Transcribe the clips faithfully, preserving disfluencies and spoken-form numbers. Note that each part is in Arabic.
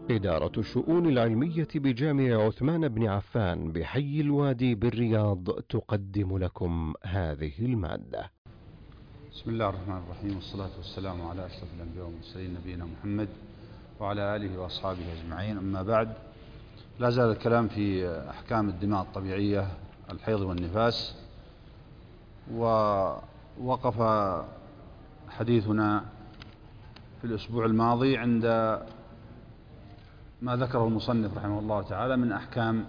إدارة الشؤون العلمية بجامع عثمان بن عفان بحي الوادي بالرياض تقدم لكم هذه المادة. بسم الله الرحمن الرحيم، والصلاة والسلام على أشرف الأنبياء والمرسلين نبينا محمد وعلى آله وأصحابه أجمعين. أما بعد، لا زال الكلام في أحكام الدماء الطبيعية، الحيض والنفاس. ووقف حديثنا في الأسبوع الماضي عند ما ذكره المصنف رحمه الله تعالى من أحكام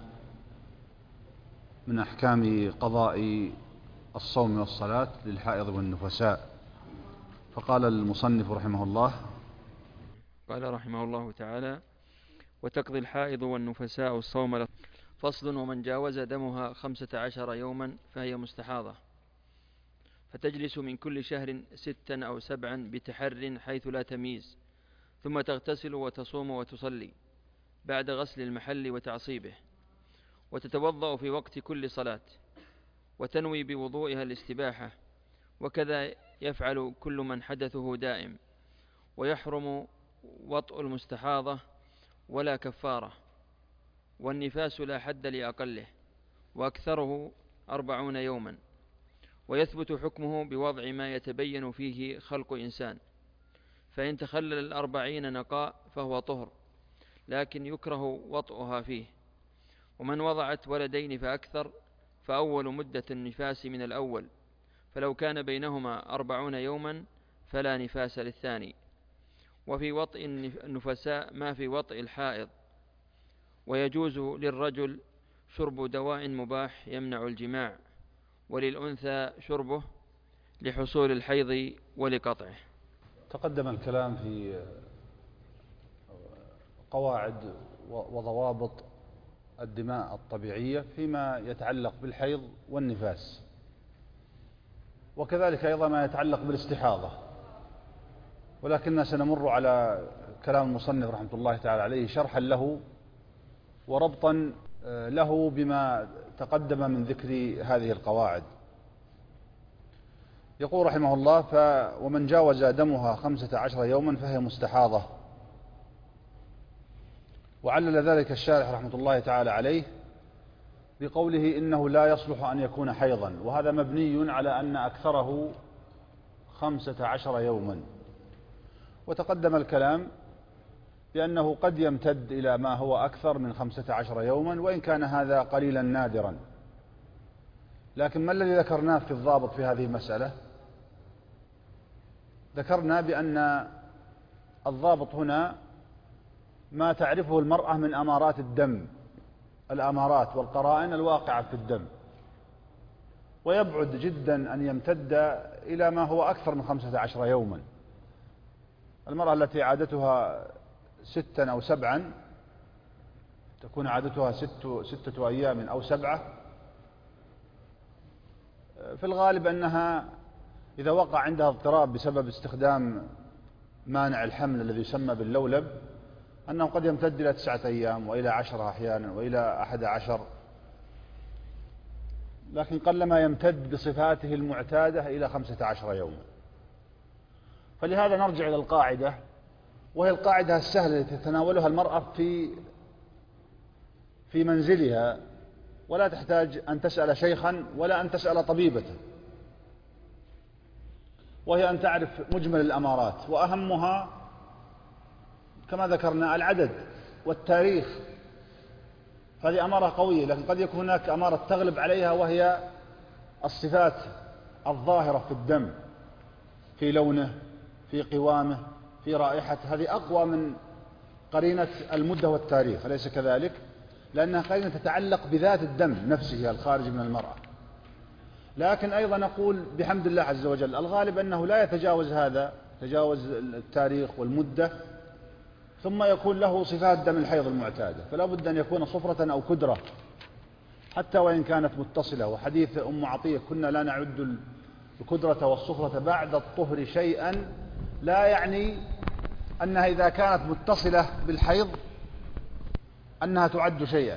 من أحكام قضاء الصوم والصلاة للحائض والنفساء. فقال المصنف رحمه الله: قال رحمه الله تعالى: وتقضي الحائض والنفساء الصوم. فصل: ومن جاوز دمها خمسة عشر يوما فهي مستحاضة، فتجلس من كل شهر ستا أو سبعا بتحر حيث لا تمييز، ثم تغتسل وتصوم وتصلي بعد غسل المحل وتعصيبه، وتتوضأ في وقت كل صلاة، وتنوي بوضوئها الاستباحة، وكذا يفعل كل من حدثه دائم. ويحرم وطء المستحاضة ولا كفارة، والنفاس لا حد لأقله، وأكثره أربعون يوما، ويثبت حكمه بوضع ما يتبين فيه خلق إنسان، فإن تخلل الأربعين نقاء فهو طهر، لكن يكره وطئها فيه. ومن وضعت ولدين فأكثر فأول مدة النفاس من الأول، فلو كان بينهما أربعون يوما فلا نفاس للثاني. وفي وطئ النفساء ما في وطئ الحائض. ويجوز للرجل شرب دواء مباح يمنع الجماع، وللأنثى شربه لحصول الحيض ولقطعه. تقدم الكلام في قواعد وضوابط الدماء الطبيعية فيما يتعلق بالحيض والنفاس، وكذلك أيضا ما يتعلق بالاستحاضة، ولكننا سنمر على كلام المصنف رحمة الله تعالى عليه شرحا له وربطا له بما تقدم من ذكر هذه القواعد. يقول رحمه الله: ف ومن جاوز دمها خمسة عشر يوما فهي مستحاضة. وعلل ذلك الشارح رحمة الله تعالى عليه بقوله إنه لا يصلح أن يكون حيضا، وهذا مبني على أن أكثره خمسة عشر يوما. وتقدم الكلام بأنه قد يمتد إلى ما هو أكثر من خمسة عشر يوما، وإن كان هذا قليلا نادرا. لكن ما الذي ذكرناه في الضابط في هذه المسألة؟ ذكرنا بأن الضابط هنا ما تعرفه المرأة من أمارات الدم، الأمارات والقرائن الواقعة في الدم، ويبعد جدا أن يمتد إلى ما هو أكثر من خمسة عشر يوما. المرأة التي عادتها ستا أو سبعا تكون عادتها ست ستة أيام أو سبعة، في الغالب أنها إذا وقع عندها اضطراب بسبب استخدام مانع الحمل الذي يسمى باللولب أنه قد يمتد إلى تسعة أيام وإلى عشرة أحيانا وإلى أحد عشر، لكن قلما يمتد بصفاته المعتادة إلى خمسة عشر يوما. فلهذا نرجع إلى القاعدة، وهي القاعدة السهلة التي تتناولها المرأة في في منزلها، ولا تحتاج أن تسأل شيخا ولا أن تسأل طبيبة، وهي أن تعرف مجمل الأمارات، وأهمها كما ذكرنا العدد والتاريخ. هذه أمارة قوية، لكن قد يكون هناك أمارة تغلب عليها، وهي الصفات الظاهرة في الدم، في لونه، في قوامه، في رائحته. هذه أقوى من قرينة المدة والتاريخ، أليس كذلك؟ لأنها قرينة تتعلق بذات الدم نفسه الخارج من المرأة. لكن أيضا نقول بحمد الله عز وجل الغالب أنه لا يتجاوز هذا، تجاوز التاريخ والمدة، ثم يكون له صفات دم الحيض المعتادة، فلا بد أن يكون صفرة أو كدرة حتى وإن كانت متصلة. وحديث أم عطية: كنا لا نعد الكدرة والصفرة بعد الطهر شيئا، لا يعني أنها إذا كانت متصلة بالحيض أنها تعد شيئا،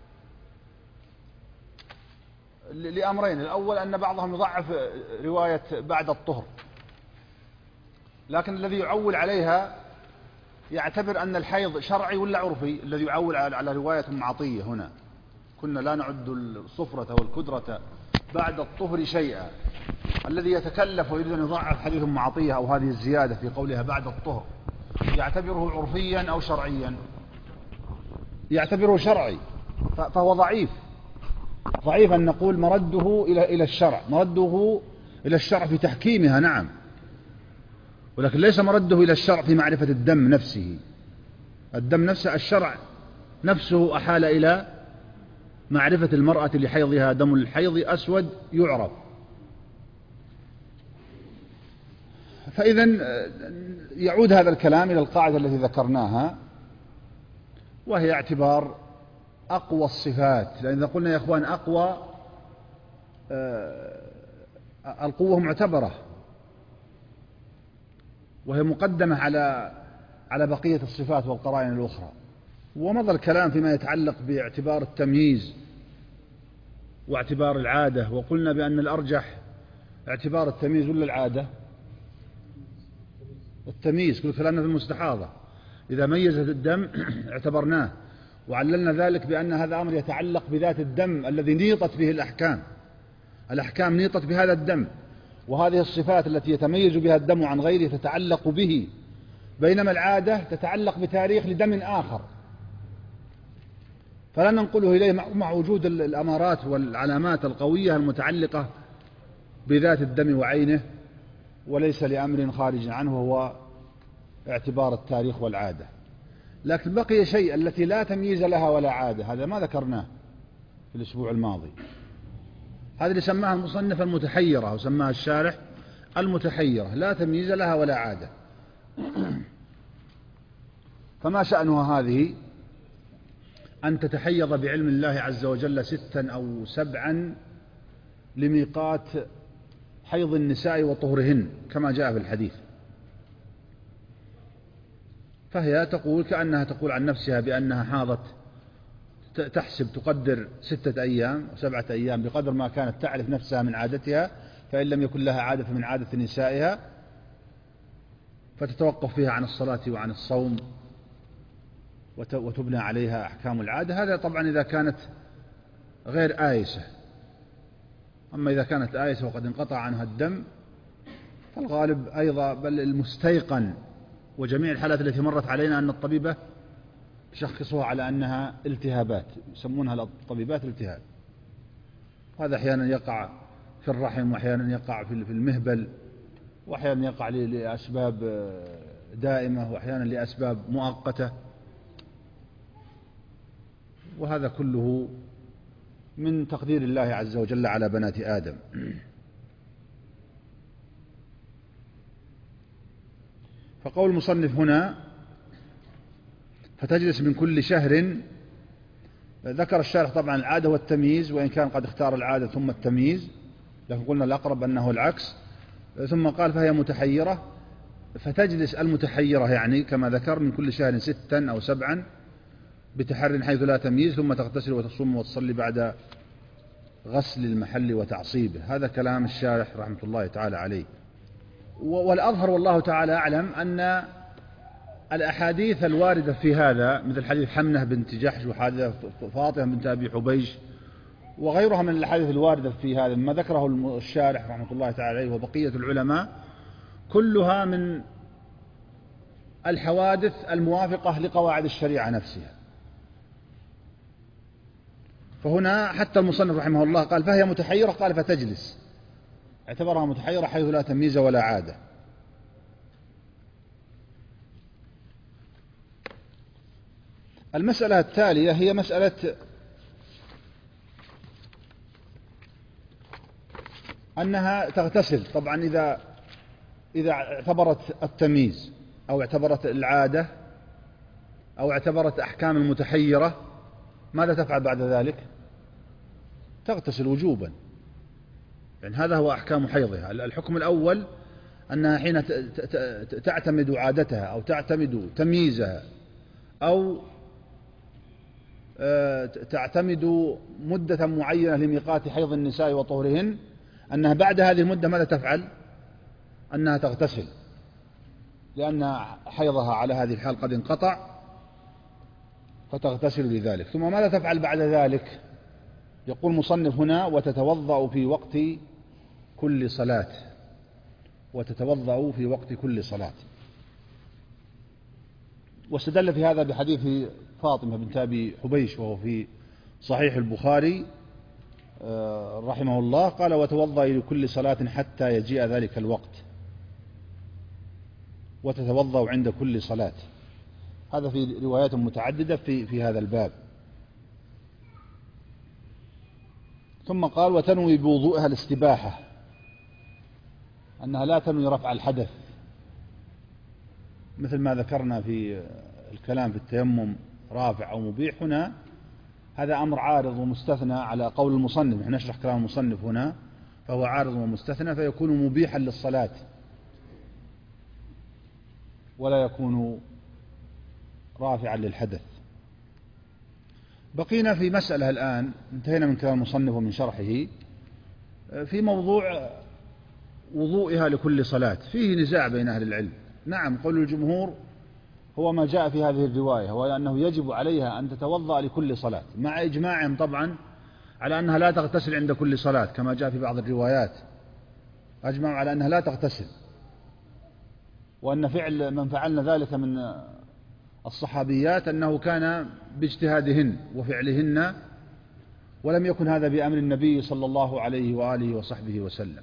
لأمرين: الأول أن بعضهم يضعف رواية بعد الطهر، لكن الذي يعول عليها يعتبر أن الحيض شرعي ولا عرفي؟ الذي يعول على رواية أم عطية هنا، كنا لا نعد الصفرة والكدرة بعد الطهر شيئا. الذي يتكلف ويريد أن يضعف حديث أم عطية أو هذه الزيادة في قولها بعد الطهر يعتبره عرفيا أو شرعيا؟ يعتبره شرعي، فهو ضعيف. ضعيف أن نقول مرده إلى إلى الشرع، مرده إلى الشرع في تحكيمها نعم، ولكن ليس مرده إلى الشرع في معرفة الدم نفسه. الدم نفسه الشرع نفسه أحال إلى معرفة المرأة لحيضها دم الحيض أسود يعرف. فإذا يعود هذا الكلام إلى القاعدة التي ذكرناها، وهي اعتبار أقوى الصفات. لأن إذا قلنا يا أخوان أقوى، القوة معتبرة وهي مقدمة على على بقية الصفات والقرائن الأخرى. ومضى الكلام فيما يتعلق باعتبار التمييز واعتبار العادة، وقلنا بأن الأرجح اعتبار التمييز ولا العادة؟ التمييز. كل كلامنا في المستحاضة إذا ميزت الدم اعتبرناه، وعللنا ذلك بأن هذا أمر يتعلق بذات الدم الذي نيطت به الأحكام. الأحكام نيطت بهذا الدم، وهذه الصفات التي يتميز بها الدم عن غيره تتعلق به، بينما العادة تتعلق بتاريخ لدم آخر، فلا ننقله إليه مع وجود الأمارات والعلامات القوية المتعلقة بذات الدم وعينه، وليس لأمر خارج عنه هو اعتبار التاريخ والعادة. لكن بقي شيء التي لا تمييز لها ولا عادة، هذا ما ذكرناه في الأسبوع الماضي. هذا اللي سماها المصنف المتحيرة، وسماها الشارح المتحيرة، لا تمييز لها ولا عادة. فما شأنها هذه؟ أن تتحيض بعلم الله عز وجل ستا أو سبعا لميقات حيض النساء وطهرهن كما جاء في الحديث. فهي تقول كأنها تقول عن نفسها بأنها حاضت، تحسب تقدر ستة أيام وسبعة أيام بقدر ما كانت تعرف نفسها من عادتها، فإن لم يكن لها عادة فمن عادة نسائها، فتتوقف فيها عن الصلاة وعن الصوم وتبنى عليها أحكام العادة. هذا طبعا إذا كانت غير آيسة. أما إذا كانت آيسة وقد انقطع عنها الدم فالغالب أيضا بل المستيقن، وجميع الحالات التي مرت علينا أن الطبيبة تشخصها على أنها التهابات، يسمونها الطبيبات التهاب. هذا أحيانا يقع في الرحم، وأحيانا يقع في المهبل، وأحيانا يقع لأسباب دائمة، وأحيانا لأسباب مؤقتة، وهذا كله من تقدير الله عز وجل على بنات آدم. فقول المصنف هنا فتجلس من كل شهر، ذكر الشارح طبعا العادة والتمييز، وإن كان قد اختار العادة ثم التمييز، لكن قلنا الأقرب أنه العكس. ثم قال فهي متحيرة، فتجلس المتحيرة يعني كما ذكر من كل شهر ستا أو سبعا بتحر حيث لا تمييز، ثم تغتسل وتصوم وتصلي بعد غسل المحل وتعصيبه. هذا كلام الشارح رحمة الله تعالى عليه. والأظهر والله تعالى أعلم أن الأحاديث الواردة في هذا مثل حديث حمنة بنت جحش وحادثة فاطمة بنت أبي حبيش وغيرها من الأحاديث الواردة في هذا ما ذكره الشارح رحمة الله تعالى عليه وبقية العلماء، كلها من الحوادث الموافقة لقواعد الشريعة نفسها. فهنا حتى المصنف رحمه الله قال فهي متحيرة، قال فتجلس، اعتبرها متحيرة حيث لا تمييز ولا عادة. المسألة التالية هي مسألة أنها تغتسل. طبعا إذا إذا اعتبرت التمييز أو اعتبرت العادة أو اعتبرت أحكام المتحيرة، ماذا تفعل بعد ذلك؟ تغتسل وجوبا، يعني هذا هو أحكام حيضها. الحكم الأول أنها حين تعتمد عادتها أو تعتمد تمييزها أو تعتمد مدة معينة لميقات حيض النساء وطهرهن، أنها بعد هذه المدة ماذا تفعل؟ أنها تغتسل. لأن حيضها على هذه الحال قد انقطع فتغتسل لذلك. ثم ماذا تفعل بعد ذلك؟ يقول المصنف هنا: وتتوضأ في وقت كل صلاة، وتتوضأ في وقت كل صلاة. واستدل في هذا بحديث فاطمة بنت أبي حبيش وهو في صحيح البخاري رحمه الله، قال: وتوضأ لكل صلاة حتى يجيء ذلك الوقت، وتتوضأ عند كل صلاة. هذا في روايات متعددة في في هذا الباب. ثم قال: وتنوي بوضوءها الاستباحة، أنها لا تنوي رفع الحدث، مثل ما ذكرنا في الكلام في التيمم رافع أو مبيح. هنا هذا أمر عارض ومستثنى على قول المصنف، نحن نشرح كلام المصنف هنا، فهو عارض ومستثنى فيكون مبيحا للصلاة ولا يكون رافعا للحدث. بقينا في مسألة الآن، انتهينا من كلام المصنف ومن شرحه، في موضوع وضوئها لكل صلاة. فيه نزاع بين أهل العلم. نعم، قول الجمهور هو ما جاء في هذه الرواية، هو أنه يجب عليها أن تتوضأ لكل صلاة، مع إجماعهم طبعا على أنها لا تغتسل عند كل صلاة، كما جاء في بعض الروايات أجمعوا على أنها لا تغتسل، وأن فعل من فعلن ذلك من الصحابيات أنه كان باجتهادهن وفعلهن، ولم يكن هذا بأمر النبي صلى الله عليه وآله وصحبه وسلم.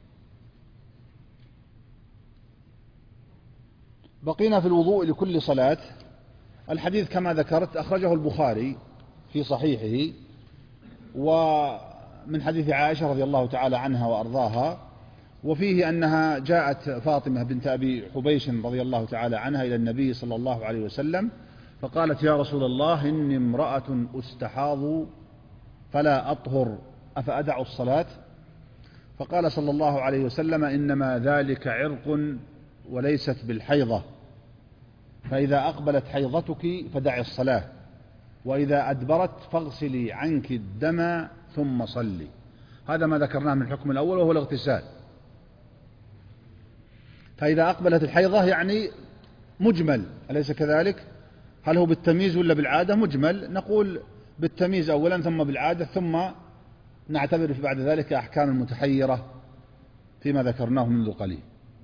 بقينا في الوضوء لكل صلاة. الحديث كما ذكرت أخرجه البخاري في صحيحه، ومن حديث عائشة رضي الله تعالى عنها وأرضاها، وفيه أنها جاءت فاطمة بنت أبي حبيش رضي الله تعالى عنها إلى النبي صلى الله عليه وسلم فقالت: يا رسول الله، إني امرأة أستحاض فلا أطهر، أفأدع الصلاة؟ فقال صلى الله عليه وسلم: إنما ذلك عرق وليست بالحيضة، فإذا أقبلت حيضتك فدعي الصلاة، وإذا أدبرت فاغسلي عنك الدم ثم صلي. هذا ما ذكرناه من الحكم الأول وهو الاغتسال. فإذا أقبلت الحيضة يعني مجمل، أليس كذلك؟ هل هو بالتمييز ولا بالعادة؟ مجمل، نقول بالتمييز أولا ثم بالعادة، ثم نعتبر في بعد ذلك أحكام المتحيرة فيما ذكرناه منذ قليل.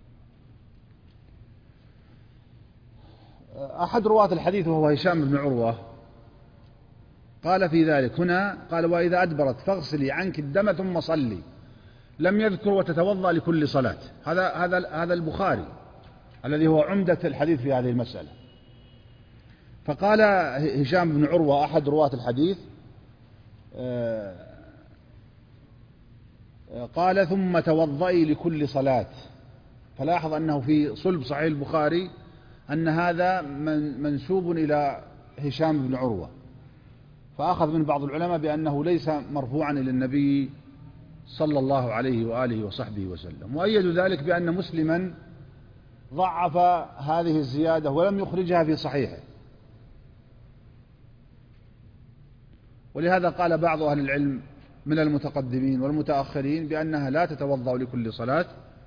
أحد رواة الحديث وهو هشام بن عروة قال في ذلك هنا، قال: وإذا أدبرت فاغسلي عنك الدم ثم صلي، لم يذكر وتتوضأ لكل صلاة. هذا هذا هذا البخاري الذي هو عمدة الحديث في هذه المسألة. فقال هشام بن عروة أحد رواة الحديث قال: ثم توضئي لكل صلاة. فلاحظ أنه في صلب صحيح البخاري أن هذا منسوب إلى هشام بن عروة، فأخذ من بعض العلماء بأنه ليس مرفوعا إلى النبي صلى الله عليه وآله وصحبه وسلم، وأيدوا ذلك بأن مسلما ضعف هذه الزيادة ولم يخرجها في صحيحه. ولهذا قال بعض أهل العلم من المتقدمين والمتأخرين بأنها لا تتوضأ لكل صلاة،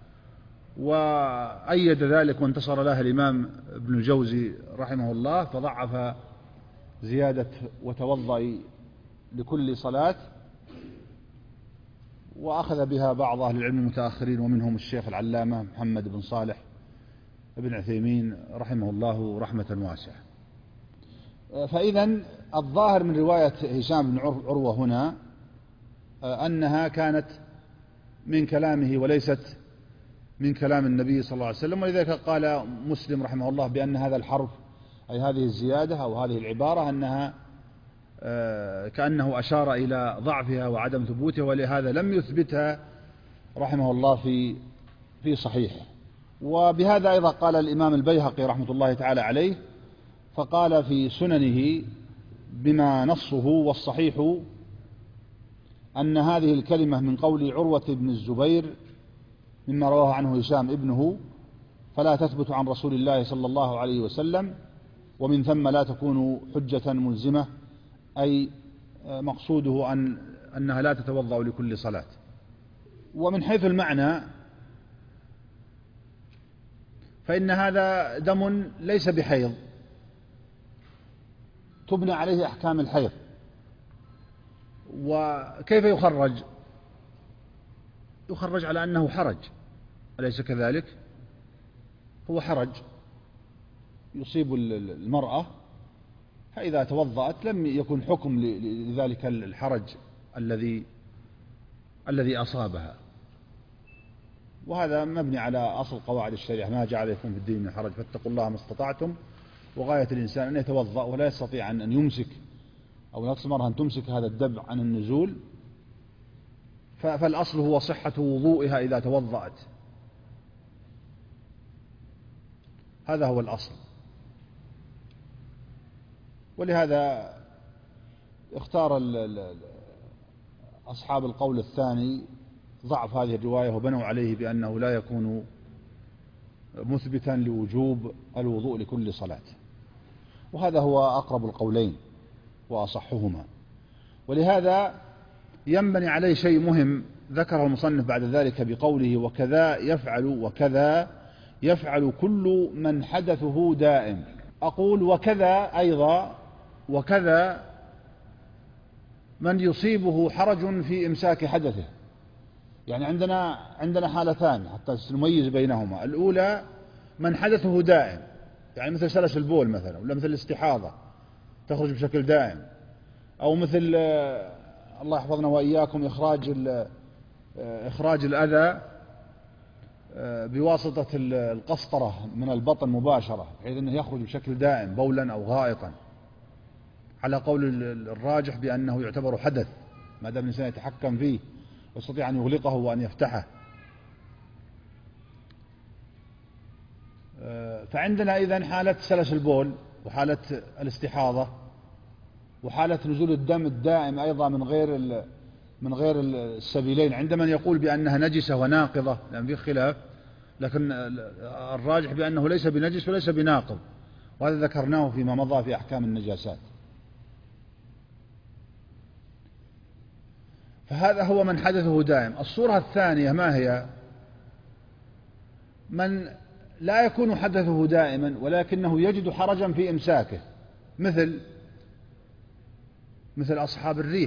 وأيد ذلك وانتصر لها الإمام ابن الجوزي رحمه الله، فضعف زيادة وتوضأ لكل صلاة، وأخذ بها بعض أهل العلم المتأخرين ومنهم الشيخ العلامة محمد بن صالح بن عثيمين رحمه الله رحمة واسعة. فإذا الظاهر من رواية هشام بن عروة هنا أنها كانت من كلامه وليست من كلام النبي صلى الله عليه وسلم، ولذلك قال مسلم رحمه الله بأن هذا الحرف أي هذه الزيادة أو هذه العبارة أنها كأنه أشار إلى ضعفها وعدم ثبوتها، ولهذا لم يثبتها رحمه الله في في صحيحه. وبهذا أيضا قال الإمام البيهقي رحمة الله تعالى عليه، فقال في سننه بما نصه والصحيح أن هذه الكلمة من قول عروة بن الزبير مما رواه عنه هشام ابنه، فلا تثبت عن رسول الله صلى الله عليه وسلم، ومن ثم لا تكون حجة ملزمة، أي مقصوده أن أنها لا تتوضأ لكل صلاة. ومن حيث المعنى فإن هذا دم ليس بحيض تبنى عليه أحكام الحيض. وكيف يخرج؟ يخرج على أنه حرج، أليس كذلك؟ هو حرج يصيب المرأة، فإذا توضأت لم يكن حكم لذلك الحرج الذي الذي أصابها. وهذا مبني على أصل قواعد الشريعة: ما جعل لكم في الدين من حرج فاتقوا الله ما استطعتم. وغاية الإنسان أن يتوضأ ولا يستطيع أن يمسك أو نقص المرأة أن تمسك هذا الدبع عن النزول، فالأصل هو صحة وضوئها إذا توضأت، هذا هو الأصل. ولهذا اختار أصحاب القول الثاني ضعف هذه الرواية وبنوا عليه بأنه لا يكون مثبتا لوجوب الوضوء لكل صلاة، وهذا هو أقرب القولين وأصحهما. ولهذا ينبني عليه شيء مهم ذكره المصنف بعد ذلك بقوله: وكذا يفعل وكذا يفعل كل من حدثه دائم. أقول وكذا أيضا، وكذا من يصيبه حرج في إمساك حدثه. يعني عندنا عندنا حالتان حتى نميز بينهما. الأولى من حدثه دائم، يعني مثل سلس البول مثلا، ولا مثل الاستحاضة تخرج بشكل دائم، أو مثل الله يحفظنا وإياكم إخراج إخراج الأذى بواسطة القسطرة من البطن مباشرة، بحيث أنه يخرج بشكل دائم بولا أو غائطا، على قول الراجح بأنه يعتبر حدث ما دام الإنسان يتحكم فيه ويستطيع أن يغلقه وأن يفتحه. فعندنا إذن حالة سلس البول، وحالة الاستحاضة، وحالة نزول الدم الدائم أيضا من غير من غير السبيلين، عند من يقول بأنها نجسة وناقضة، لأن في خلاف، لكن الراجح بأنه ليس بنجس وليس بناقض، وهذا ذكرناه فيما مضى في أحكام النجاسات. فهذا هو من حدثه دائم. الصورة الثانية ما هي؟ من لا يكون حدثه دائما ولكنه يجد حرجا في إمساكه، مثل مثل أصحاب الريح،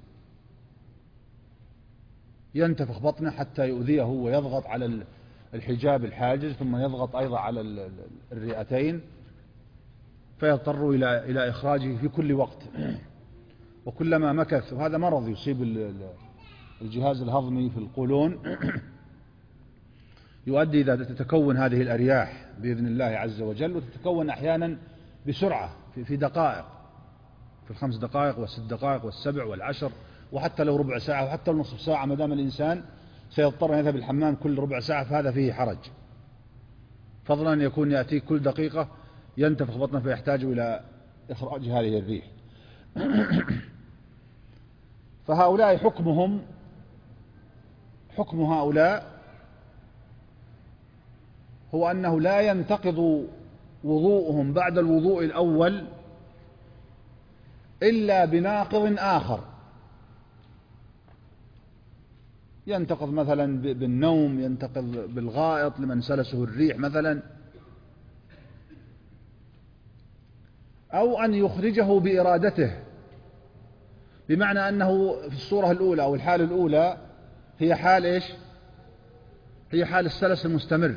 ينتفخ بطنه حتى يؤذيه ويضغط على الحجاب الحاجز، ثم يضغط أيضا على الرئتين، فيضطر إلى إلى إخراجه في كل وقت وكلما مكث. وهذا مرض يصيب الجهاز الهضمي في القولون، يؤدي إذا تتكون هذه الأرياح بإذن الله عز وجل، وتتكون أحيانا بسرعة في دقائق، في الخمس دقائق والست دقائق والسبع والعشر، وحتى لو ربع ساعة وحتى لو نصف ساعة، ما دام الإنسان سيضطر أن يذهب الحمام كل ربع ساعة، فهذا فيه حرج، فضلا أن يكون يأتي كل دقيقة ينتفخ بطنه فيحتاج إلى إخراج هذه الريح. فهؤلاء حكمهم حكم هؤلاء هو أنه لا ينتقض وضوءهم بعد الوضوء الأول إلا بناقض آخر، ينتقض مثلا بالنوم، ينتقض بالغائط لمن سلسه الريح مثلا، أو أن يخرجه بإرادته، بمعنى أنه في الصورة الأولى أو الحالة الأولى هي حال إيش؟ هي حال السلس المستمر،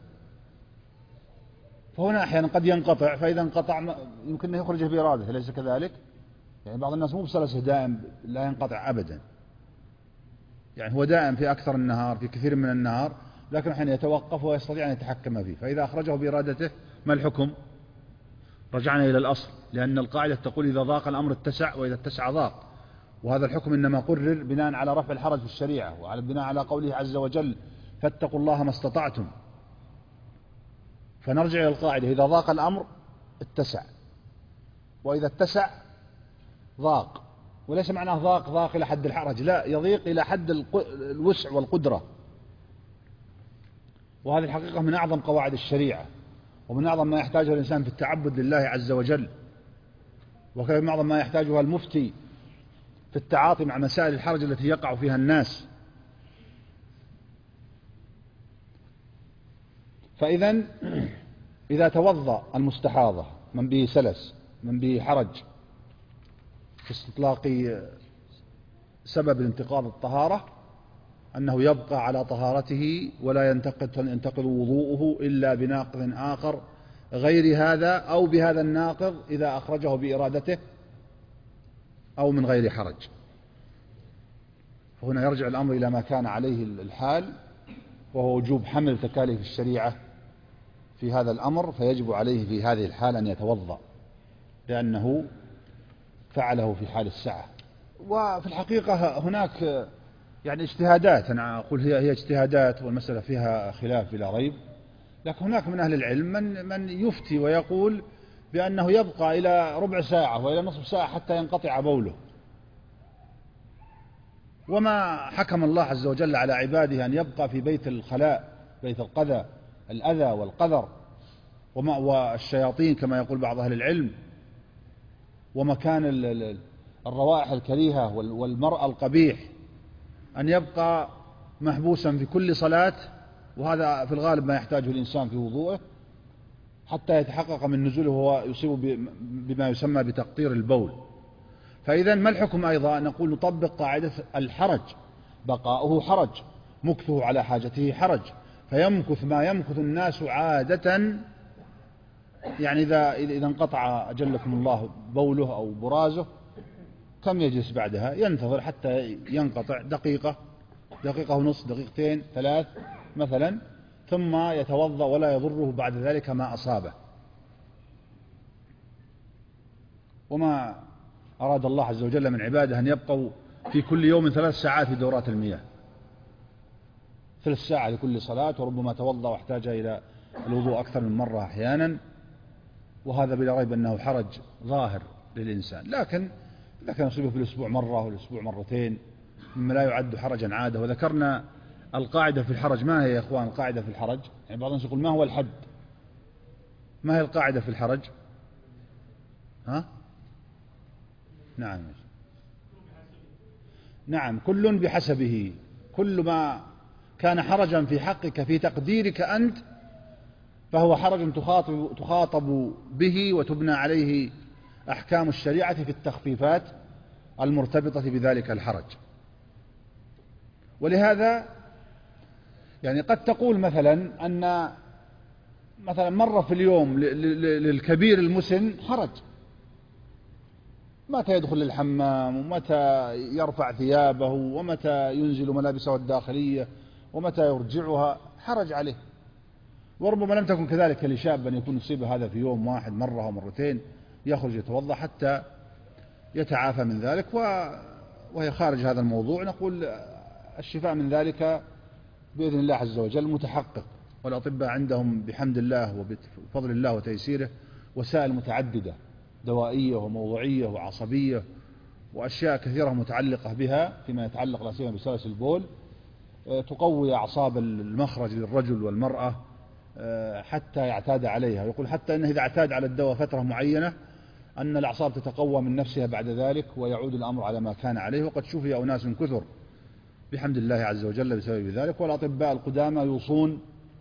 فهنا أحيانا قد ينقطع، فإذا انقطع يمكن أن يخرجه بإرادته، ليس كذلك؟ يعني بعض الناس مو بسلسه دائم لا ينقطع أبدا، يعني هو دائم في أكثر النهار، في كثير من النهار، لكن أحيانا يتوقف ويستطيع أن يتحكم فيه، فإذا أخرجه بإرادته ما الحكم؟ رجعنا إلى الأصل، لأن القاعدة تقول إذا ضاق الأمر اتسع، وإذا اتسع ضاق، وهذا الحكم إنما قرر بناء على رفع الحرج في الشريعة، وعلى بناء على قوله عز وجل فاتقوا الله ما استطعتم. فنرجع إلى القاعدة: إذا ضاق الأمر اتسع، وإذا اتسع ضاق، وليس معناه ضاق ضاق إلى حد الحرج، لا، يضيق إلى حد الوسع والقدرة. وهذه الحقيقة من أعظم قواعد الشريعة، ومن أعظم ما يحتاجه الإنسان في التعبد لله عز وجل، وكذلك من أعظم ما يحتاجها المفتي في التعاطي مع مسائل الحرج التي يقع فيها الناس. فإذا إذا توضأ المستحاضة من به سلس من به حرج في استطلاق سبب انتقاض الطهارة أنه يبقى على طهارته ولا ينتقض ينتقض وضوءه إلا بناقض آخر غير هذا أو بهذا الناقض إذا أخرجه بإرادته أو من غير حرج. فهنا يرجع الأمر إلى ما كان عليه الحال، وهو وجوب حمل تكاليف الشريعة في هذا الأمر، فيجب عليه في هذه الحال أن يتوضأ لأنه فعله في حال السعة. وفي الحقيقة هناك يعني اجتهادات، أنا أقول هي هي اجتهادات والمسألة فيها خلاف بلا ريب، لكن هناك من أهل العلم من من يفتي ويقول بأنه يبقى إلى ربع ساعة وإلى نصف ساعة حتى ينقطع بوله. وما حكم الله عز وجل على عباده أن يبقى في بيت الخلاء، بيت القذى الأذى والقذر ومأوى الشياطين كما يقول بعض أهل العلم، ومكان الروائح الكريهة والمرأة القبيح، أن يبقى محبوسا في كل صلاة، وهذا في الغالب ما يحتاجه الإنسان في وضوءه حتى يتحقق من نزوله وهو يصيب بما يسمى بتقطير البول. فإذا ما الحكم أيضا؟ نقول نطبق قاعدة الحرج، بقاؤه حرج، مكثه على حاجته حرج، فيمكث ما يمكث الناس عادة. يعني إذا إذا انقطع أجلكم الله بوله أو برازه كم يجلس بعدها؟ ينتظر حتى ينقطع دقيقة، دقيقة ونصف، دقيقتين، ثلاث مثلا، ثم يتوضأ ولا يضره بعد ذلك ما أصابه. وما أراد الله عز وجل من عباده أن يبقوا في كل يوم ثلاث ساعات في دورات المياه، ثلاث ساعة لكل صلاة، وربما توضأ واحتاج إلى الوضوء أكثر من مرة أحيانا، وهذا بلا ريب أنه حرج ظاهر للإنسان. لكن إذا كان يصيبه في الأسبوع مرة والأسبوع مرتين مما لا يعد حرجا عادة. وذكرنا القاعدة في الحرج. ما هي يا إخوان القاعدة في الحرج؟ يعني بعض الناس يقول ما هو الحد؟ ما هي القاعدة في الحرج؟ ها؟ نعم نعم كل بحسبه. كل ما كان حرجا في حقك في تقديرك أنت فهو حرج تخاطب, تخاطب به وتبنى عليه أحكام الشريعة في التخفيفات المرتبطة بذلك الحرج. ولهذا يعني قد تقول مثلا أن مثلا مرة في اليوم للكبير المسن حرج، متى يدخل الحمام ومتى يرفع ثيابه ومتى ينزل ملابسه الداخلية ومتى يرجعها، حرج عليه. وربما لم تكن كذلك لشاب أن يكون يصيب هذا في يوم واحد مرة ومرتين، يخرج يتوضأ حتى يتعافى من ذلك. وهي خارج هذا الموضوع، نقول الشفاء من ذلك بإذن الله عز وجل متحقق، والأطباء عندهم بحمد الله وبفضل الله وتيسيره وسائل متعددة دوائية وموضوعية وعصبية وأشياء كثيرة متعلقة بها فيما يتعلق لا سيما بسلس البول، تقوي أعصاب المخرج للرجل والمرأة حتى يعتاد عليها. يقول حتى أنه إذا اعتاد على الدواء فترة معينة أن الأعصاب تتقوى من نفسها بعد ذلك ويعود الأمر على ما كان عليه. وقد شفي أناس كثر بحمد الله عز وجل بسبب ذلك. والأطباء القدامى يوصون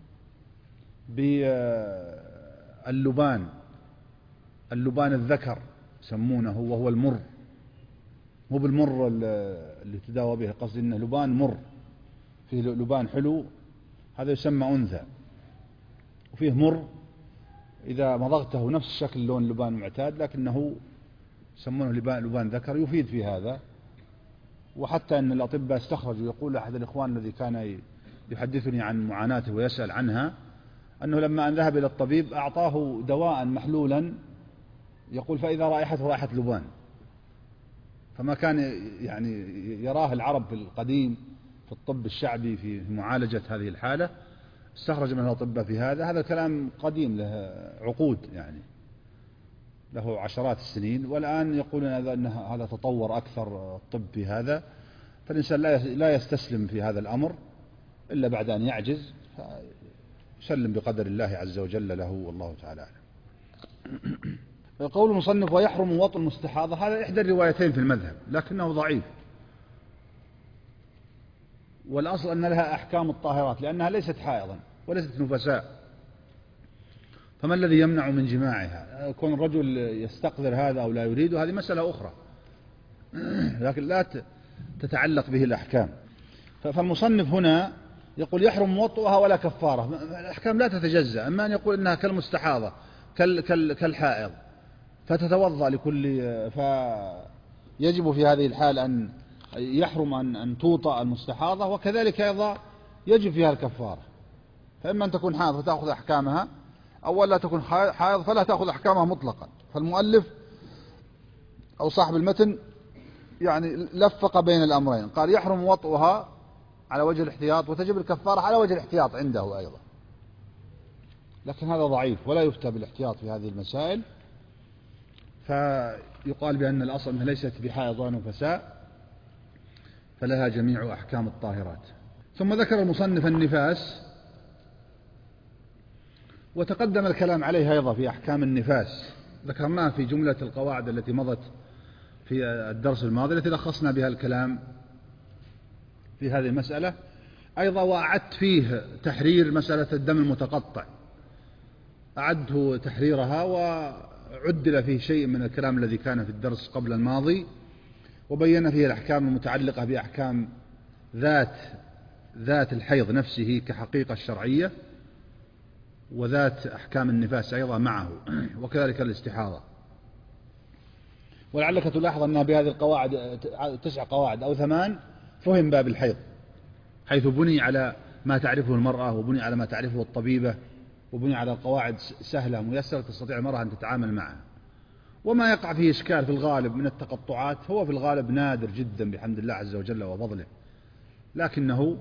باللبان، اللبان الذكر يسمونه، وهو المر، مو بالمر اللي تداوى به، قصدي انه لبان مر، فيه لبان حلو هذا يسمى أنثى، وفيه مر إذا مضغته نفس شكل لون اللبان المعتاد لكنه يسمونه لبان ذكر، يفيد في هذا. وحتى أن الأطباء استخرجوا، يقول أحد الإخوان الذي كان يحدثني عن معاناته ويسأل عنها، أنه لما أن ذهب إلى الطبيب أعطاه دواء محلولا يقول فإذا رائحته رائحة لبان، فما كان يعني يراه العرب في القديم في الطب الشعبي في معالجة هذه الحالة، استخرج من الأطباء في هذا. هذا كلام قديم له عقود، يعني له عشرات السنين، والآن يقولون أن هذا تطور أكثر الطب في هذا. فالإنسان لا يستسلم في هذا الأمر إلا بعد أن يعجز، فيسلم بقدر الله عز وجل له، والله تعالى أعلم. قول المصنف ويحرم وطء المستحاضة، هذا إحدى الروايتين في المذهب لكنه ضعيف، والأصل أن لها أحكام الطاهرات لأنها ليست حائضا وليست نفساء، فما الذي يمنع من جماعها؟ كون الرجل يستقذر هذا أو لا يريد هذه مسألة أخرى، لكن لا تتعلق به الأحكام. فالمصنف هنا يقول يحرم وطئها ولا كفارة. الأحكام لا تتجزأ، أما أن يقول إنها كالمستحاضة كالحائض فتتوضأ لكل، فيجب في هذه الحال أن يحرم أن أن توطأ المستحاضة، وكذلك أيضا يجب فيها الكفارة. فإما أن تكون حائض فتأخذ أحكامها، أو لا تكون حائض فلا تأخذ أحكامها مطلقا. فالمؤلف أو صاحب المتن يعني لفق بين الأمرين، قال يحرم وطئها على وجه الاحتياط وتجب الكفارة على وجه الاحتياط عنده أيضا، لكن هذا ضعيف ولا يفتى بالاحتياط في هذه المسائل، فيقال بأن الأصل أنها ليست بحائض ولا نفساء فلها جميع أحكام الطاهرات. ثم ذكر المصنف النفاس، وتقدم الكلام عليها أيضا في أحكام النفاس، ذكرناها في جملة القواعد التي مضت في الدرس الماضي التي لخصنا بها الكلام في هذه المسألة أيضا، وأعدت فيه تحرير مسألة الدم المتقطع، أعده تحريرها وعدل فيه شيء من الكلام الذي كان في الدرس قبل الماضي، وبين فيه الأحكام المتعلقة بأحكام ذات ذات الحيض نفسه كحقيقة الشرعية، وذات أحكام النفاس أيضا معه، وكذلك الاستحاضة. ولعلك تلاحظ أنها بهذه القواعد تسع قواعد أو ثمان فهم باب الحيض، حيث بني على ما تعرفه المرأة، وبني على ما تعرفه الطبيبة، وبني على قواعد سهلة ميسرة تستطيع المرأة أن تتعامل معها. وما يقع فيه إشكال في الغالب من التقطعات هو في الغالب نادر جدا بحمد الله عز وجل وفضله، لكنه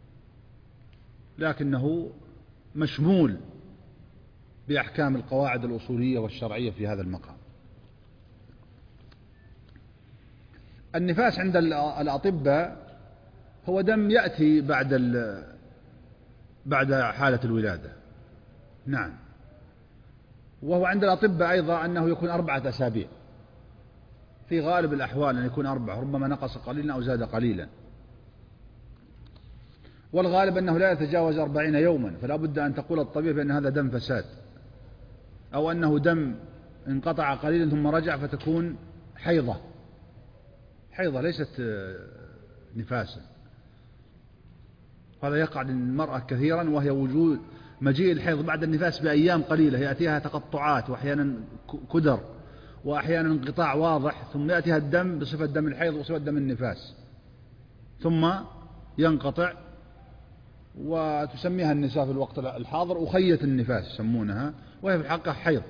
لكنه مشمول بأحكام القواعد الأصولية والشرعية في هذا المقام. النفاس عند الأطباء هو دم يأتي بعد بعد حالة الولادة، نعم، وهو عند الأطباء أيضا أنه يكون أربعة أسابيع في غالب الأحوال، أن يكون أربعة، ربما نقص قليلا أو زاد قليلا، والغالب أنه لا يتجاوز أربعين يوما، فلا بد أن تقول الطبيب أن هذا دم فساد، أو أنه دم انقطع قليلا ثم رجع فتكون حيضة حيضة ليست نفاسا. هذا يقع للمرأة كثيرا، وهي وجود مجيء الحيض بعد النفاس بأيام قليلة، يأتيها تقطعات وأحيانا كدر وأحيانا انقطاع واضح، ثم يأتيها الدم بصفة دم الحيض وصفة دم النفاس، ثم ينقطع، وتسميها النساء في الوقت الحاضر أخية النفاس يسمونها، وهي في الحقيقة حيض.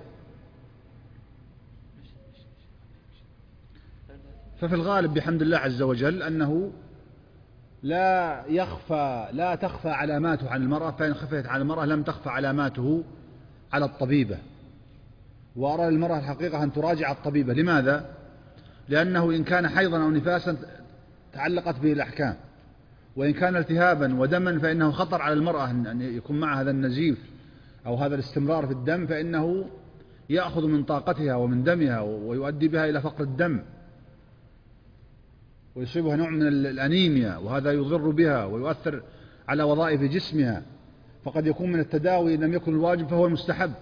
ففي الغالب بحمد الله عز وجل أنه لا يخفى لا تخفى علاماته عن المرأة، فإن خفيت عن المرأة لم تخفى علاماته على الطبيبة. وأرى للمرأة الحقيقة أن تراجع الطبيبة. لماذا؟ لأنه إن كان حيضا أو نفاسا تعلقت به الأحكام، وإن كان التهابا ودما فإنه خطر على المرأة أن يكون مع هذا النزيف أو هذا الاستمرار في الدم، فإنه يأخذ من طاقتها ومن دمها ويؤدي بها إلى فقر الدم، ويصيبها نوع من الأنيميا، وهذا يضر بها ويؤثر على وظائف جسمها، فقد يكون من التداوي لم يكن الواجب فهو المستحب،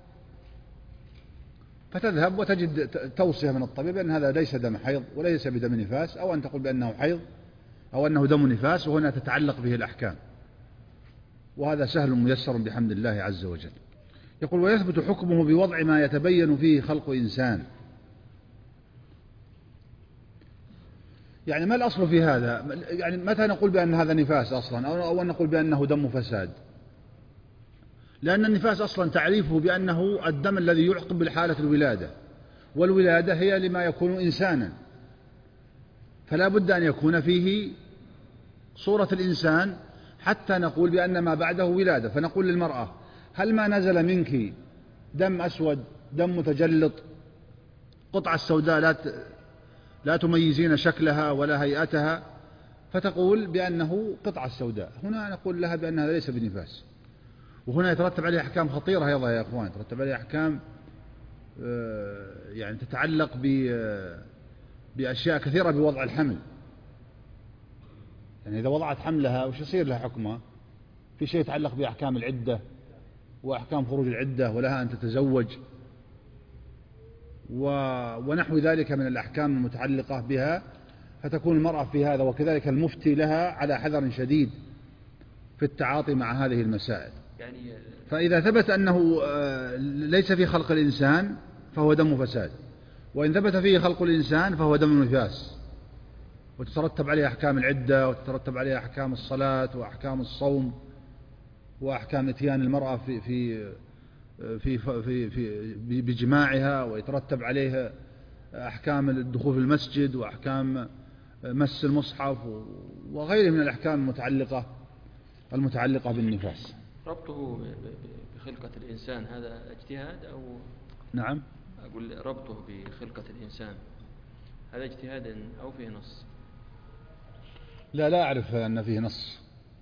فتذهب وتجد توصية من الطبيب أن هذا ليس دم حيض وليس بدم نفاس، أو أن تقول بأنه حيض أو أنه دم نفاس، وهنا تتعلق به الأحكام، وهذا سهل ميسر بحمد الله عز وجل. يقول ويثبت حكمه بوضع ما يتبين فيه خلق إنسان. يعني ما الأصل في هذا؟ يعني متى نقول بأن هذا نفاس أصلا، أو أن نقول بأنه دم فساد؟ لأن النفاس أصلا تعريفه بأنه الدم الذي يعقب بالحالة الولادة، والولادة هي لما يكون إنسانا، فلا بد أن يكون فيه صورة الإنسان حتى نقول بأن ما بعده ولادة. فنقول للمرأة هل ما نزل منك دم أسود، دم متجلط، قطعة سوداء لا لا تميزين شكلها ولا هيئتها، فتقول بأنه قطعة سوداء، هنا نقول لها بأنها ليس بنفاس. وهنا يترتب عليه أحكام خطيرة أيضا يا أخوان، يترتب عليه أحكام يعني تتعلق بأشياء كثيرة بوضع الحمل. يعني إذا وضعت حملها وش يصير لها حكمها؟ في شيء يتعلق بأحكام العدة، وأحكام خروج العدة ولها أن تتزوج ونحو ذلك من الأحكام المتعلقة بها، فتكون المرأة في هذا وكذلك المفتي لها على حذر شديد في التعاطي مع هذه المسائل. فإذا ثبت أنه ليس في خلق الإنسان فهو دم فساد، وإن ثبت فيه خلق الإنسان فهو دم نفاس، وتترتب عليه أحكام العدة وتترتب عليه أحكام الصلاة وأحكام الصوم وأحكام إتيان المرأة في في في في, في بجماعها، ويترتب عليه أحكام الدخول في المسجد وأحكام مس المصحف وغيره من الأحكام المتعلقة المتعلقة بالنفاس. ربطه بخلقة الإنسان هذا اجتهاد أو نعم؟ أقول ربطه بخلقة الإنسان هذا اجتهاد أو فيه نص؟ لا لا أعرف أن فيه نص،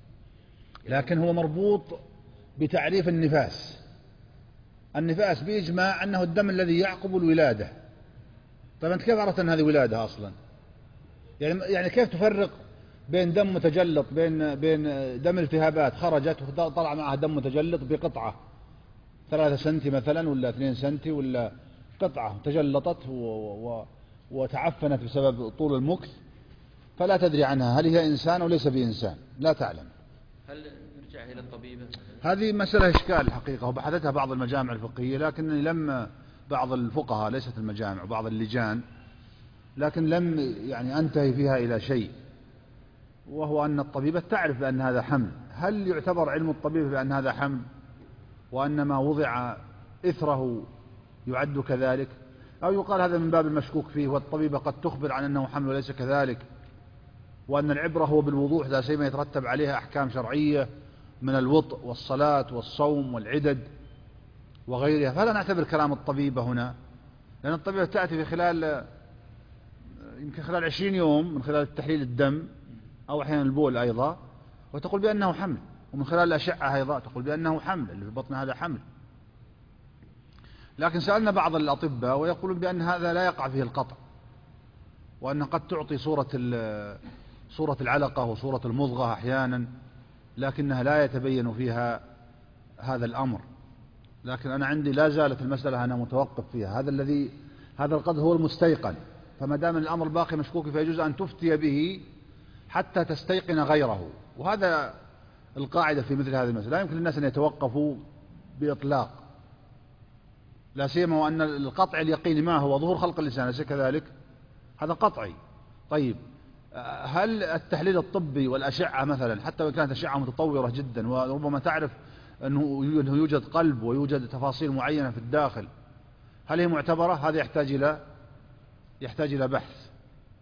لكن هو مربوط بتعريف النفاس. النفاس بإجماع أنه الدم الذي يعقب الولادة. طيب أنت كيف عرفت أن هذه ولادة أصلا؟ يعني يعني كيف تفرق بين دم متجلط بين بين دم التهابات خرجت وطلع معها دم متجلط بقطعة ثلاثة سنتي مثلا ولا اثنين سنتي ولا قطعة تجلطت و و وتعفنت بسبب طول المكث، فلا تدري عنها هل هي إنسان أو ليس بإنسان، لا تعلم. هل نرجع إلى الطبيبة؟ هذه مسألة إشكال الحقيقة، وبحثتها بعض المجامع الفقهية، لكنني لم بعض الفقهاء ليست المجامع بعض اللجان، لكن لم يعني أنتهي فيها إلى شيء، وهو أن الطبيبة تعرف بأن هذا حمل. هل يعتبر علم الطبيب بأن هذا حمل وأن ما وضع إثره يعد كذلك، أو يقال هذا من باب المشكوك فيه والطبيبة قد تخبر عن أنه حمل وليس كذلك، وأن العبرة هو بالوضوح لا سيما يترتب عليها أحكام شرعية من الوطء والصلاة والصوم والعدد وغيرها. فلا نعتبر كلام الطبيبة هنا، لأن الطبيبة تأتي في خلال يمكن خلال عشرين يوم من خلال تحليل الدم أو أحيانا البول أيضا، وتقول بأنه حمل، ومن خلال الأشعة أيضا تقول بأنه حمل، اللي في بطن هذا حمل. لكن سألنا بعض الأطباء ويقولون بأن هذا لا يقع فيه القطع، وأنه قد تعطي صورة صورة العلقة وصورة المضغة أحيانا، لكنها لا يتبين فيها هذا الأمر. لكن أنا عندي لا زالت المسألة أنا متوقف فيها، هذا الذي هذا القدر هو المستيقن، فما دام الأمر باقي مشكوك فيجوز أن تفتي به حتى تستيقن غيره. وهذا القاعدة في مثل هذه المسألة، لا يمكن للناس أن يتوقفوا بإطلاق، لا سيما وأن القطع اليقيني ما هو ظهور خلق الإنسان، أليس كذلك؟ هذا قطعي. طيب هل التحليل الطبي والأشعة مثلا، حتى وإن كانت أشعة متطورة جدا وربما تعرف أنه يوجد قلب ويوجد تفاصيل معينة في الداخل، هل هي معتبرة؟ هذا يحتاج إلى يحتاج إلى بحث.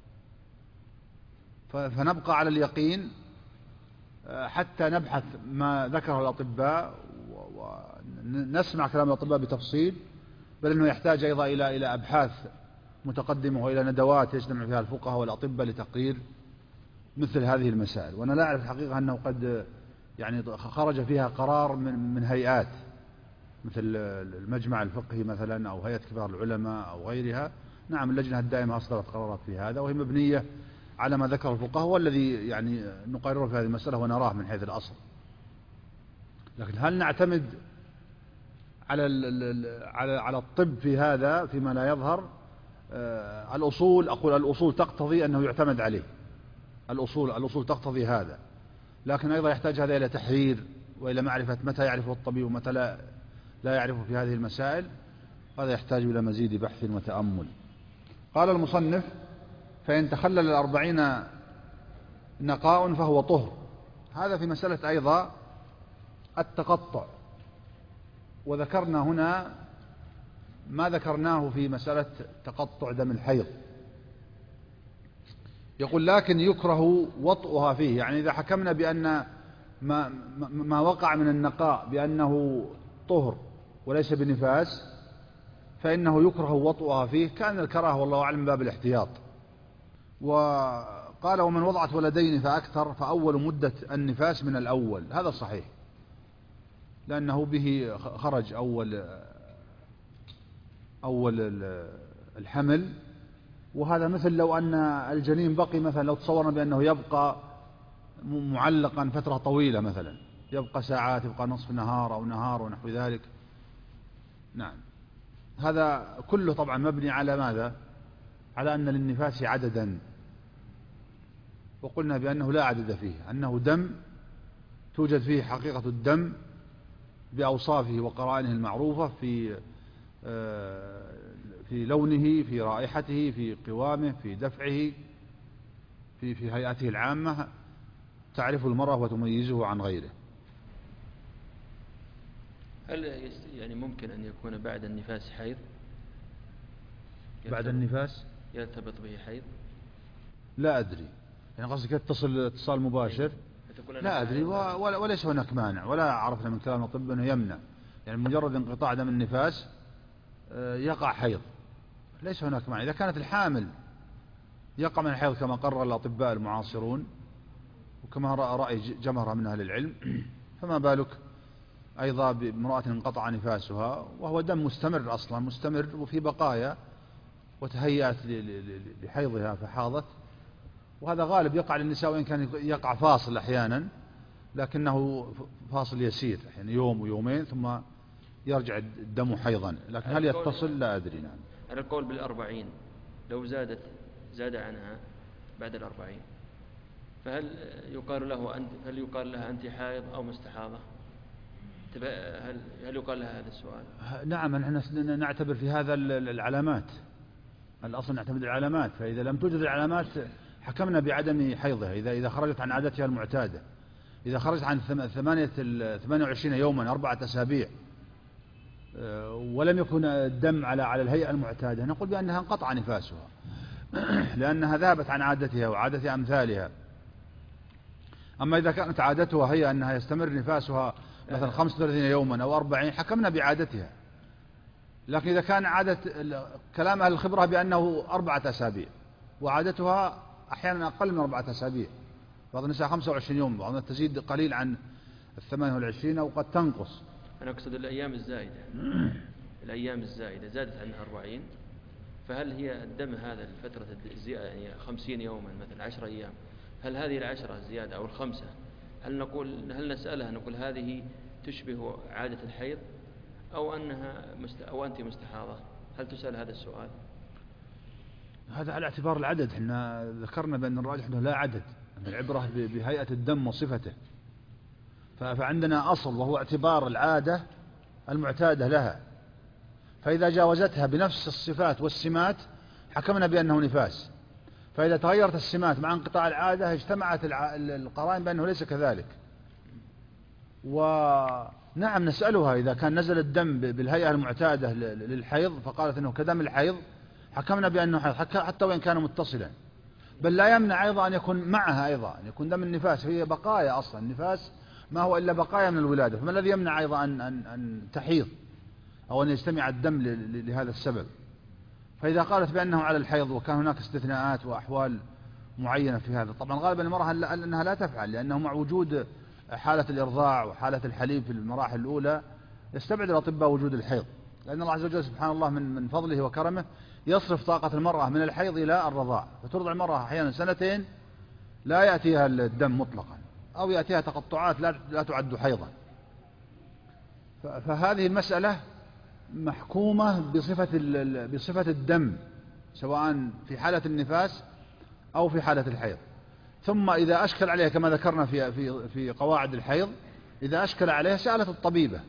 فنبقى على اليقين حتى نبحث ما ذكره الأطباء ونسمع كلام الأطباء بتفصيل، بل أنه يحتاج أيضا إلى إلى أبحاث متقدمة وإلى ندوات يجتمع فيها الفقهاء والأطباء لتقرير مثل هذه المسائل. وأنا لا أعرف الحقيقة أنه قد يعني خرج فيها قرار من من هيئات مثل المجمع الفقهي مثلا أو هيئة كبار العلماء أو غيرها. نعم اللجنة الدائمة أصدرت قرارات في هذا، وهي مبنية على ما ذكر الفقهاء، والذي يعني نقرره في هذه المسألة ونراه من حيث الأصل. لكن هل نعتمد على على على الطب في هذا فيما لا يظهر؟ آه الأصول أقول الأصول تقتضي أنه يعتمد عليه، الأصول الأصول تقتضي هذا، لكن أيضا يحتاج هذا إلى تحرير وإلى معرفة متى يعرفه الطبيب ومتى لا لا يعرفه في هذه المسائل. هذا يحتاج إلى مزيد بحث وتأمل. قال المصنف: فإن تخلل الأربعين نقاء فهو طهر. هذا في مسألة أيضا التقطع، وذكرنا هنا ما ذكرناه في مسألة تقطع دم الحيض. يقول: لكن يكره وطئها فيه، يعني إذا حكمنا بأن ما, ما وقع من النقاء بأنه طهر وليس بنفاس فإنه يكره وطئها فيه، كان الكراهة والله أعلم من باب الاحتياط. وقال: ومن وضعت ولدين فأكثر فأول مدة النفاس من الأول. هذا صحيح، لأنه به خرج أول أول الحمل، وهذا مثل لو أن الجنين بقي مثلا، لو تصورنا بأنه يبقى معلقا فترة طويلة مثلا يبقى ساعات، يبقى نصف نهار أو نهار ونحو ذلك. نعم، هذا كله طبعا مبني على ماذا؟ على أن للنفاس عددا، وقلنا بأنه لا عدد فيه، أنه دم توجد فيه حقيقة الدم بأوصافه وقرائنه المعروفة في في لونه، في رائحته، في قوامه، في دفعه، في في هيئته العامة، تعرف المرأة وتميزه عن غيره. هل يعني ممكن أن يكون بعد النفاس حيض؟ بعد النفاس يرتبط به حيض؟ لا أدري، يعني قصدك يتصل اتصال مباشر؟ لا أدري، وليس هناك مانع، ولا عرفنا من كلام الطب أنه يمنع، يعني مجرد انقطاع دم النفاس يقع حيض، ليس هناك مانع. إذا كانت الحامل يقع من الحيض كما قرر الأطباء المعاصرون وكما رأي جمهرة من أهل العلم، فما بالك أيضا بامرأة انقطع نفاسها وهو دم مستمر أصلا، مستمر وفي بقايا، وتهيأت لحيضها فحاضت. وهذا غالب يقع للنساء، وإن كان يقع فاصل أحيانا، لكنه فاصل يسير، يعني يوم ويومين ثم يرجع الدم حيضا. لكن هل يتصل؟ لا أدري. نعم، على القول بالأربعين، لو زادت زاد عنها بعد الأربعين، فهل يقال له أنت هل يقال لها أنت حائض أو مستحاضة؟ هل هل يقال لها هذا السؤال؟ نعم، نحن نعتبر في هذا العلامات، الأصل نعتمد العلامات، فإذا لم توجد العلامات حكمنا بعدم حيضها. إذا إذا خرجت عن عادتها المعتادة، إذا خرجت عن ثمانية ثمانية وعشرين يوما أربعة أسابيع ولم يكن الدم على على الهيئة المعتادة، نقول بأنها انقطع نفاسها لأنها ذهبت عن عادتها وعادة أمثالها. أما إذا كانت عادتها هي أنها يستمر نفاسها مثلا خمسة وثلاثين يوما أو أربعين، حكمنا بعادتها. لكن إذا كان عادة كلام أهل الخبرة بأنه أربعة أسابيع وعادتها أحيانا أقل من أربعة أسابيع، بعض النساء خمسة وعشرين يوم، بعض النساء تزيد قليل عن الثمانية والعشرين أو قد تنقص. أنا أقصد الأيام الزائدة الأيام الزائدة زادت عن أربعين، فهل هي الدم هذا الفترة الزيادة يعني خمسين يوما مثلا عشر أيام، هل هذه العشرة الزيادة أو الخمسة هل نقول هل نسألها نقول هذه تشبه عادة الحيض أو أنها مست أو أنت مستحاضة؟ هل تسأل هذا السؤال؟ هذا على اعتبار العدد. احنا ذكرنا بأن الراجح أنه لا عدد، أن العبرة بهيئة الدم وصفته. فعندنا أصل وهو اعتبار العادة المعتادة لها، فإذا جاوزتها بنفس الصفات والسمات حكمنا بأنه نفاس. فإذا تغيرت السمات مع انقطاع العادة اجتمعت القرائن بأنه ليس كذلك. ونعم نسألها إذا كان نزل الدم بالهيئة المعتادة للحيض فقالت أنه كدم الحيض، حكمنا بأنه حيض حتى وإن كان متصلا. بل لا يمنع أيضا أن يكون معها أيضا أن يكون دم النفاس، هي بقايا أصلا النفاس ما هو إلا بقايا من الولادة، فما الذي يمنع أيضا أن, أن, أن تحيض أو أن يجتمع الدم لهذا السبب؟ فإذا قالت بأنه على الحيض وكان هناك استثناءات وأحوال معينة في هذا، طبعا غالبا المرأة أنها لا تفعل، لأنه مع وجود حالة الإرضاع وحالة الحليب في المراحل الأولى يستبعد الأطباء وجود الحيض، لأن الله عز وجل سبحان الله من من فضله وكرمه يصرف طاقة المرأة من الحيض إلى الرضاع، فترضع المرأة أحيانا سنتين لا يأتيها الدم مطلقا أو يأتيها تقطعات لا لا تعد حيضا. فهذه المسألة محكومة بصفة بصفة الدم سواء في حالة النفاس أو في حالة الحيض. ثم إذا أشكل عليها كما ذكرنا في في في قواعد الحيض، إذا أشكل عليها سألت الطبيبة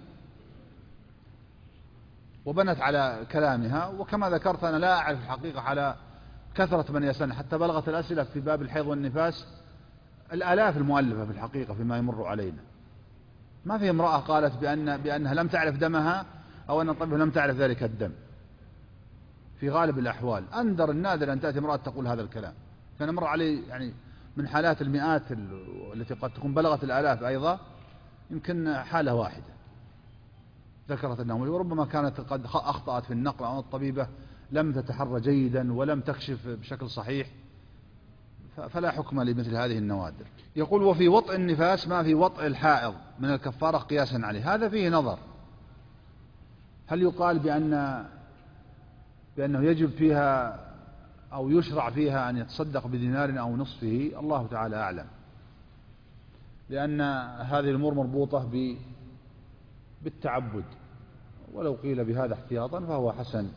وبنت على كلامها. وكما ذكرت أنا لا أعرف الحقيقة على كثرة من يسأل، حتى بلغت الأسئلة في باب الحيض والنفاس الآلاف المؤلفة في الحقيقة فيما يمر علينا. ما في امرأة قالت بأن بأنها لم تعرف دمها أو أن الطبيب لم تعرف ذلك الدم. في غالب الأحوال أندر النادر أن تأتي امرأة تقول هذا الكلام. كان مر علي يعني من حالات المئات التي قد تكون بلغت الآلاف أيضا يمكن حالة واحدة ذكرت أنه، وربما كانت قد أخطأت في النقل أو الطبيبة لم تتحرى جيدا ولم تكشف بشكل صحيح، فلا حكم لمثل هذه النوادر. يقول وفي وطء النفاس ما في وطء الحائض من الكفارة قياسا عليه. هذا فيه نظر، هل يقال بأن بأنه يجب فيها أو يشرع فيها أن يتصدق بدينار أو نصفه؟ الله تعالى أعلم. لأن هذه الأمور مربوطة بالتعبد، ولو قيل بهذا احتياطا فهو حسن.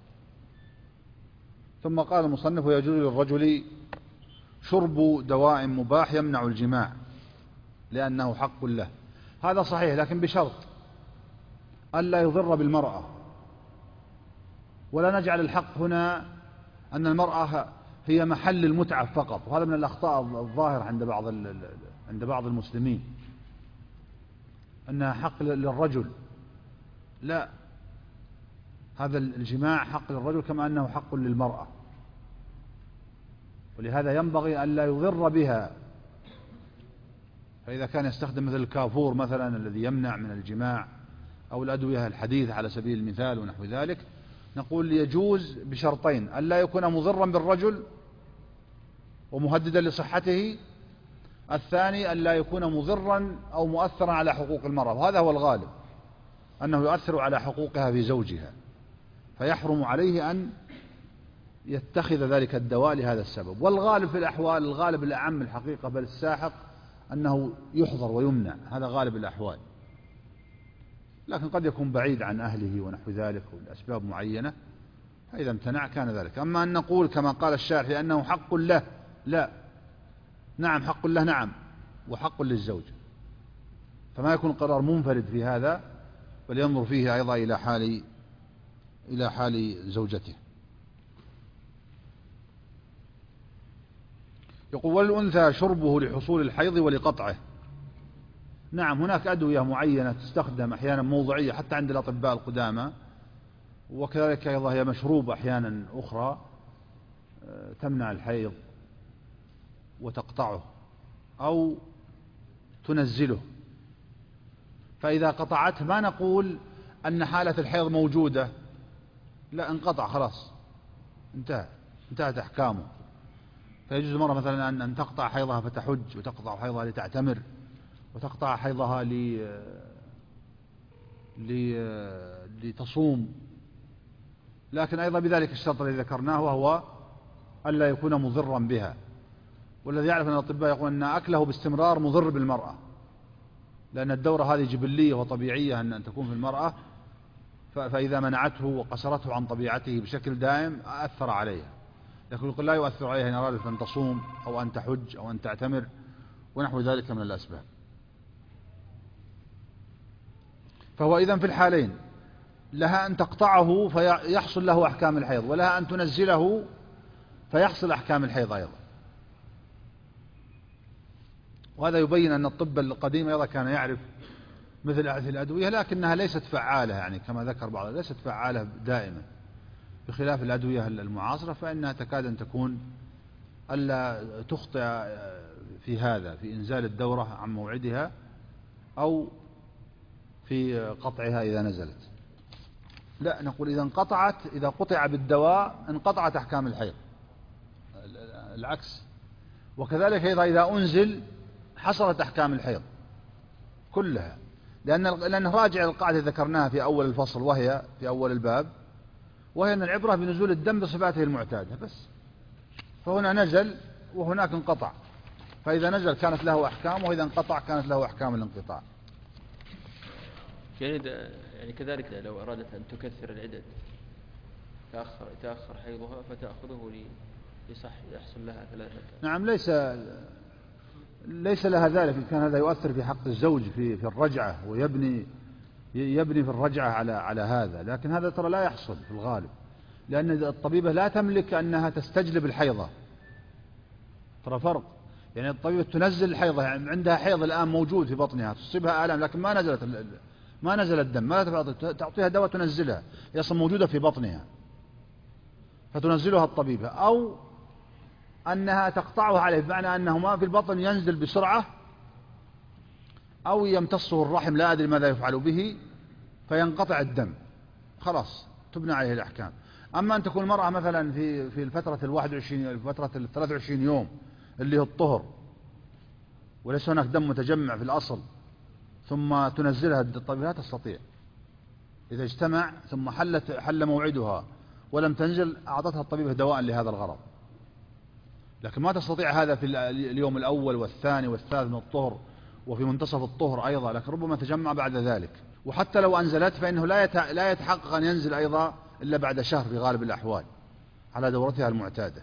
ثم قال المصنف: ويجوز للرجل شرب دواء مباح يمنع الجماع لأنه حق له. هذا صحيح، لكن بشرط ألا يضر بالمرأة، ولا نجعل الحق هنا أن المرأة هي محل المتعة فقط، وهذا من الأخطاء الظاهرة عند بعض عند بعض المسلمين أنها حق للرجل. لا، هذا الجماع حق للرجل كما أنه حق للمرأة، ولهذا ينبغي أن لا يضر بها. فإذا كان يستخدم مثل الكافور مثلا الذي يمنع من الجماع، أو الأدوية الحديثة على سبيل المثال ونحو ذلك، نقول يجوز بشرطين: أن لا يكون مضرا بالرجل ومهددا لصحته، الثاني أن لا يكون مضرا أو مؤثرا على حقوق المرأة، وهذا هو الغالب، أنه يؤثر على حقوقها في زوجها، فيحرم عليه أن يتخذ ذلك الدواء لهذا السبب. والغالب في الأحوال، الغالب الأعم الحقيقة بل الساحق، أنه يحظر ويمنع، هذا غالب الأحوال، لكن قد يكون بعيد عن أهله ونحو ذلك ولأسباب معينة، فإذا امتنع كان ذلك. أما أن نقول كما قال الشارح لأنه حق له، لا، نعم حق له، نعم، وحق للزوج، فما يكون القرار منفرد في هذا، بل ينظر فيه أيضا إلى حال إلى حال زوجته. يقول: والأنثى شربه لحصول الحيض ولقطعه. نعم، هناك أدوية معينة تستخدم أحيانا موضعية حتى عند الأطباء القدامى، وكذلك أيضا هي مشروب أحيانا أخرى تمنع الحيض وتقطعه أو تنزله. فإذا قطعته ما نقول أن حالة الحيض موجودة، لا، انقطع خلاص، انتهى انتهت أحكامه. فيجوز المرأة مثلا أن تقطع حيضها فتحج، وتقطع حيضها لتعتمر، وتقطع حيضها لتصوم، لكن أيضا بذلك الشرط الذي ذكرناه، وهو ألا يكون مضرا بها. والذي يعرف أن الأطباء يقول أن أكله باستمرار مضر بالمرأة، لأن الدورة هذه جبلية وطبيعية أن تكون في المرأة، فإذا منعته وقصرته عن طبيعته بشكل دائم أثر عليها. لكن يقول لا يؤثر عليها إن أرادت أن تصوم أو أن تحج أو أن تعتمر ونحو ذلك من الأسباب. فهو إذن في الحالين لها أن تقطعه فيحصل له أحكام الحيض، ولها أن تنزله فيحصل أحكام الحيض أيضا. وهذا يبين أن الطب القديم أيضا كان يعرف مثل هذه الأدوية، لكنها ليست فعالة، يعني كما ذكر بعض، ليست فعالة دائما، بخلاف الأدوية المعاصرة فإنها تكاد أن تكون ألا تخطئ في هذا، في إنزال الدورة عن موعدها أو في قطعها إذا نزلت. لا، نقول إذا انقطعت، إذا قطع بالدواء انقطعت أحكام الحيض، العكس. وكذلك أيضا إذا أنزل حصلت أحكام الحيض كلها، لأن لأنه راجع القاعدة ذكرناها في أول الفصل، وهي في أول الباب، وهي أن العبرة بنزول الدم بصفاته المعتادة بس. فهنا نزل وهناك انقطع، فإذا نزل كانت له أحكام، وإذا انقطع كانت له أحكام الانقطاع. يعني كذلك لو أرادت أن تكثر العدد تأخر, تأخر حيضها فتأخذه لصح يحصل لها ثلاثة. نعم، ليس ليس لها ذلك، إن كان هذا يؤثر في حق الزوج في في الرجعة، ويبني يبني في الرجعة على على هذا، لكن هذا ترى لا يحصل في الغالب، لأن الطبيبة لا تملك أنها تستجلب الحيضة، ترى فرق. يعني الطبيبة تنزل الحيضة، يعني عندها حيض الآن موجود في بطنها، تصيبها آلام لكن ما نزلت ما نزل الدم، ما تعطيها دواء تنزلها، هي أصلا موجودة في بطنها فتنزلها الطبيبة، أو أنها تقطعها عليه، بمعنى أنه ما في البطن ينزل بسرعة أو يمتصه الرحم، لا أدري ماذا يفعل به، فينقطع الدم، خلاص تبنى عليه الأحكام. أما أن تكون المرأة مثلا في في الفترة الواحد وعشرين، فترة الثلاث وعشرين يوم اللي هو الطهر، وليس هناك دم متجمع في الأصل، ثم تنزلها الطبيب، لا تستطيع. إذا اجتمع ثم حلت حل موعدها ولم تنزل، أعطتها الطبيبة دواء لهذا الغرض، لكن ما تستطيع هذا في اليوم الأول والثاني والثالث من الطهر وفي منتصف الطهر أيضا، لكن ربما تجمع بعد ذلك. وحتى لو أنزلت فإنه لا يتحقق أن ينزل أيضا إلا بعد شهر في غالب الأحوال على دورتها المعتادة.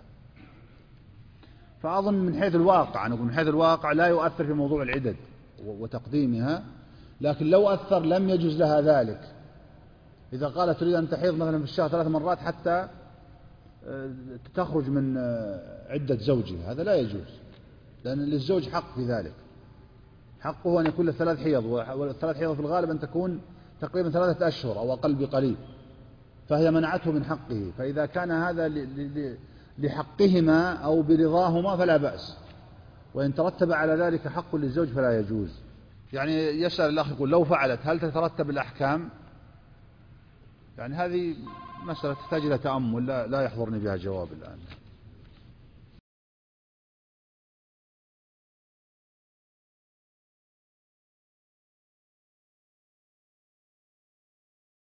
فأظن من حيث الواقع، نقول من حيث الواقع لا يؤثر في موضوع العدد وتقديمها، لكن لو أثر لم يجوز لها ذلك. إذا قالت تريد أن تحيض مثلا في الشهر ثلاث مرات حتى تخرج من عدة زوجها، هذا لا يجوز، لأن للزوج حق في ذلك، حقه أن يكون له ثلاث حيض، والثلاث حيض في الغالب أن تكون تقريبا ثلاثة أشهر أو أقل بقليل، فهي منعته من حقه. فإذا كان هذا لحقهما أو برضاهما فلا بأس، وإن ترتب على ذلك حق للزوج فلا يجوز. يعني يسأل الأخ يقول لو فعلت هل تترتب الأحكام؟ يعني هذه مسألة تحتاج إلى تأمل، لا, لا يحضرني بها جواب الآن.